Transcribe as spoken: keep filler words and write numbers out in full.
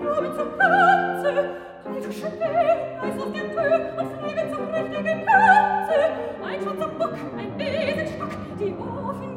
Blume zur Katze. Also schnell, reiß auf der Tür und fliege zum prächtigen Katze. Ein schwarzer Bock, ein Besenstock, die Ofen